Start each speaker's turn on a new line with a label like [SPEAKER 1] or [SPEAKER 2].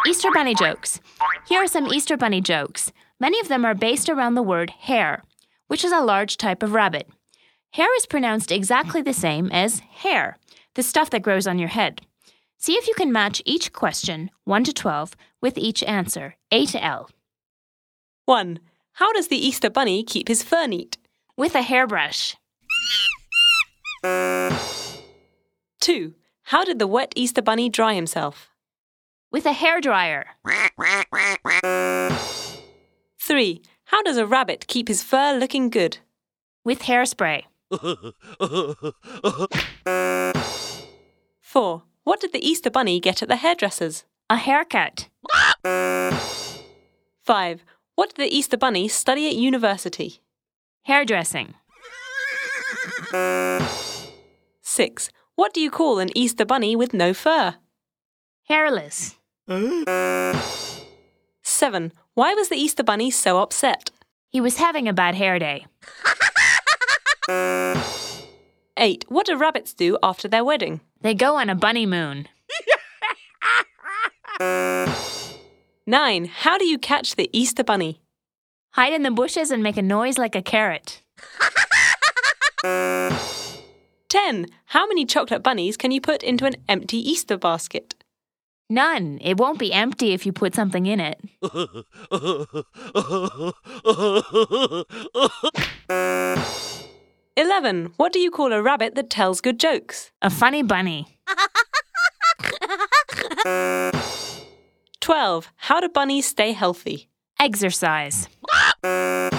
[SPEAKER 1] Easter Bunny jokes. Here are some Easter Bunny jokes. Many of them are based around the word hare, which is a large type of rabbit. Hare is pronounced exactly the same as hair, the stuff that grows on your head. See if you can match each question, 1 to 12, with each answer, A to L.
[SPEAKER 2] 1. How does the Easter Bunny keep his fur neat?
[SPEAKER 1] With a hairbrush.
[SPEAKER 2] 2. How did the wet Easter Bunny dry himself?
[SPEAKER 1] With a hairdryer.
[SPEAKER 2] 3. How does a rabbit keep his fur looking good?
[SPEAKER 1] With hairspray.
[SPEAKER 2] 4. What did the Easter Bunny get at the hairdresser's?
[SPEAKER 1] A haircut.
[SPEAKER 2] 5. What did the Easter Bunny study at university?
[SPEAKER 1] Hairdressing.
[SPEAKER 2] 6. What do you call an Easter Bunny with no fur?
[SPEAKER 1] Hairless.
[SPEAKER 2] 7. Why was the Easter Bunny so upset?
[SPEAKER 1] He was having a bad hair day.
[SPEAKER 2] 8. What do rabbits do after their wedding?
[SPEAKER 1] They go on a bunny moon.
[SPEAKER 2] 9. How do you catch the Easter Bunny?
[SPEAKER 1] Hide in the bushes and make a noise like a carrot.
[SPEAKER 2] 10. How many chocolate bunnies can you put into an empty Easter basket?
[SPEAKER 1] None. It won't be empty if you put something in it.
[SPEAKER 2] 11. What do you call a rabbit that tells good jokes?
[SPEAKER 1] A funny bunny.
[SPEAKER 2] 12. How do bunnies stay healthy?
[SPEAKER 1] Exercise.